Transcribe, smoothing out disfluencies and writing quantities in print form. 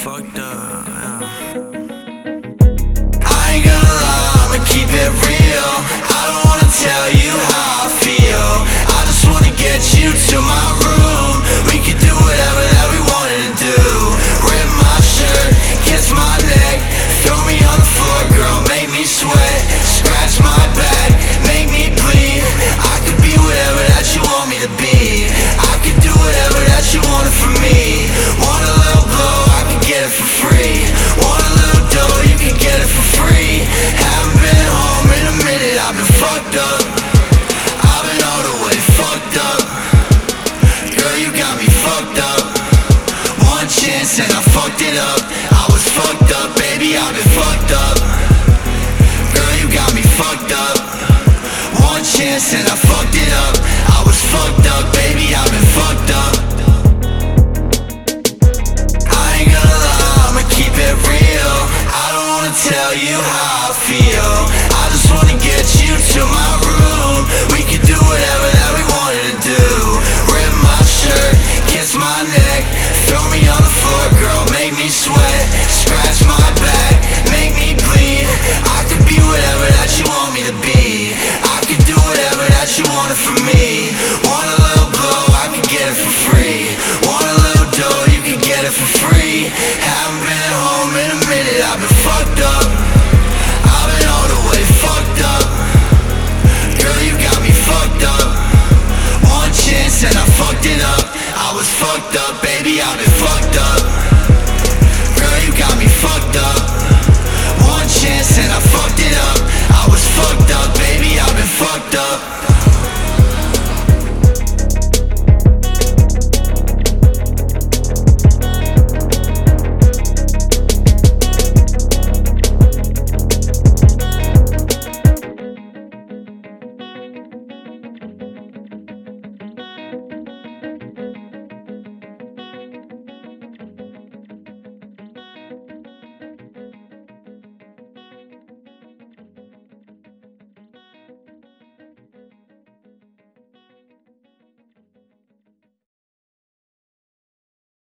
fucked up, yeah. I ain't gonna lie, I'ma keep it real. I don't wanna tell you how I feel. I just wanna get you to my room. We could do whatever that we wanted to do. Rip my shirt, kiss my neck, throw me on the floor, girl, make me sweat. Scratch my back, make me bleed. I could be whatever that you want me to be. I could do whatever that you wanted from me. Want a little blow, I can get it for free. Want a little dough, you can get it for free. Haven't been home in a minute, I've been fucked up. I've been all the way fucked up. Girl, you got me fucked up. One chance and I fucked it up. I was fucked up, baby, I've been fucked up. Girl, you got me fucked up. One chance and I fucked it up. I was fucked up, baby, I've been fucked up. I ain't gonna lie, I'ma keep it real. I don't wanna tell you how I feel. I just wanna get you to my room. We could do whatever that we wanted to do. Rip my shirt, kiss my neck, throw me on the floor, girl, make me sweat. Scratch my back, make me bleed. I could be whatever that you want me to be. I could do whatever that you wanted from me. Want a little blow, I can get it for free. Want a little dough, you can get it for free. Haven't been home in a minute, I've been fucked up. I've been all the way fucked up. Girl, you got me fucked up. One chance and I fucked it up. I was fucked up, baby, I've been fucked up. Girl, you got me fucked up. One chance and I fucked it up. I was fucked up, baby, I've been fucked up.